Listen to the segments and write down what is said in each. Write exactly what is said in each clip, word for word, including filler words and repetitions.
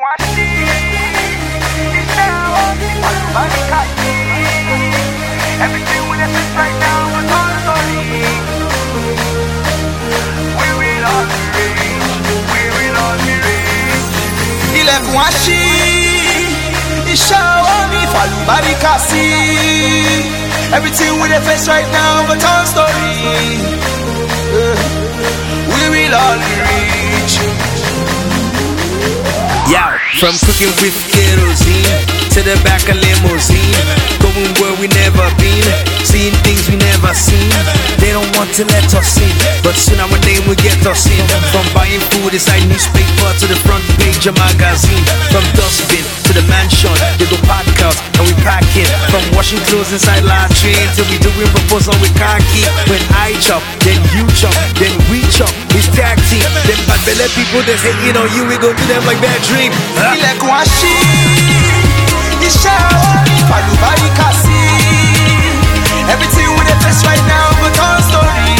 Everything we left is right now, we're gonna go leave. We will all be rich, we will all be rich. Ilẹ̀kùn àṣí, iṣẹ́ ọwọ́ mi fàlùbáríkà sí. Everything we left is right now, but our story. Uh, we will all be rich. Yeah, from cooking with kerosene to the back of limousine, going where we never been, seeing things we never seen. They don't want to let us in, but soon our name will get us in. From buying food inside newspaper to the front page of magazine, from dustbin to the mansion, they go park out and we pack it. From washing clothes inside latrine till we doing proposal we can't keep. When I chop, then you chop, then we chop. It's tag team. Them bad belly people that's hating on you, we go do them like bad dream. Huh? Ilẹ̀kùn àṣí, iṣẹ́ ọwọ́ mi fàlùbáríkà sí. Everything we dey face right now, but our story.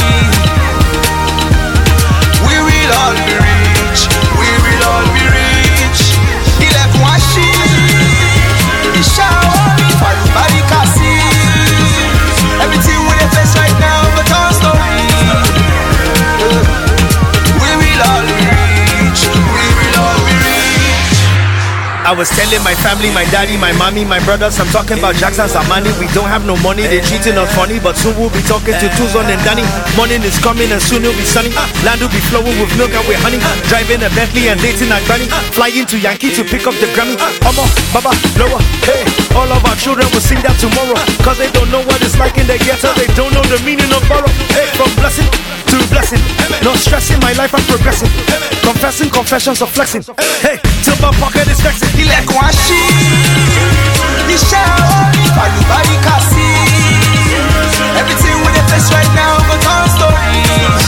We will all be rich, we will all be rich. Ilẹ̀kùn àṣí, iṣẹ́ ọwọ́ mi fàlùbáríkà sí. Everything we dey face right now, but our story. We will all be rich, we will all be rich. I was telling my family, my daddy, my mommy, my brothers, I'm talking about Jackson Zamani. We don't have no money, they treating us funny, but soon we'll be talking to Tuzon and Danny. Morning is coming and soon it'll be sunny. Land will be flowing with milk and with honey. Driving a Bentley and dating a granny. Flying to Yankee to pick up the Grammy. Omo, Baba, Lower, hey. All of our children will sing that tomorrow, cause they don't know what it's like in the ghetto. They don't know the meaning of borrow. Hey, from blessing to blessing, no stressing, my life I'm progressing. Confessing, confessions of flexing. Hey, till my pocket is flexing. Ilẹ̀kùn àṣí, iṣẹ́ ọwọ́ mi fàlùbáríkà sí. Everything we dey face right now, but our stories.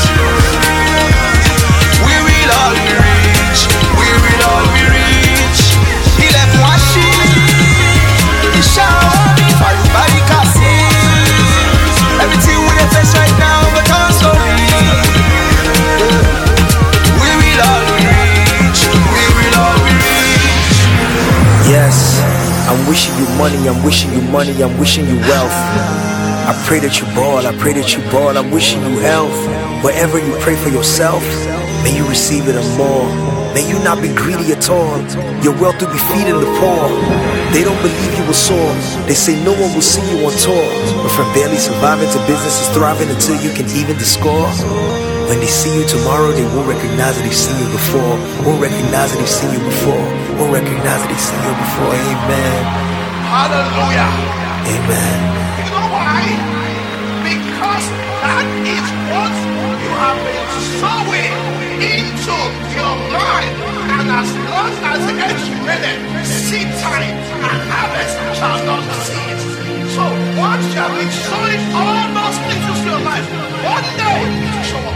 We will all be rich, we will all be rich. Ilẹ̀kùn àṣí, iṣẹ́ ọwọ́ mi fàlùbáríkà sí. Everything we dey face right now, but our stories. We will all be rich, we will all be rich. Yes, I'm wishing you money, I'm wishing you money, I'm wishing you wealth. I pray that you ball, I pray that you ball, I'm wishing you health. Wherever you pray for yourself, may you receive it and more. May you not be greedy at all. Your wealth will be feeding the poor. They don't believe you will soar. They say no one will see you on tour. But from barely surviving to businesses thriving until you can even score. When they see you tomorrow, they won't recognize that they've seen you before. Won't recognize that they've seen you before. Won't recognize that they've seen you before. Amen. Hallelujah. Amen. You know why? Because that is what you have been sowing into your mind. And as long as it is ready, seed time and harvest shall not cease. So once you have been sowing all those things into your life, one day it will show up.